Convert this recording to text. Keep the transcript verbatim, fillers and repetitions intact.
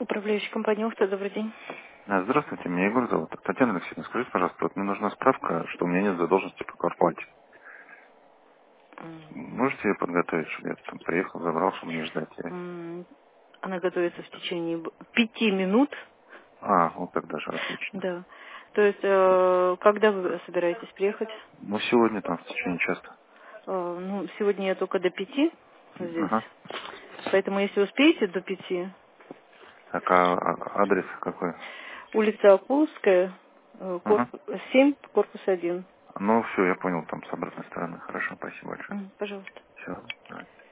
Управляющая компания «Ухта», добрый день. А, Здравствуйте, меня Егор зовут. Татьяна Алексеевна, скажите, пожалуйста, вот мне нужна справка, что у меня нет задолженности по квартплате. М, Можете ее подготовить, чтобы я там приехал, забрал, чтобы не ждать? Я- м, Она готовится в течение б- пяти минут. А, вот так даже, отлично. Да. То есть, э, когда вы собираетесь приехать? Ну, сегодня там в течение часа. Э, ну, сегодня я только до пяти здесь. Ага. Поэтому, если успеете до пяти, Так, а, а адрес какой? улица Акулская, э, Ага. корпус, семь, корпус один. Ну, все, я понял, там с обратной стороны. Хорошо, спасибо большое. М, Пожалуйста. Все.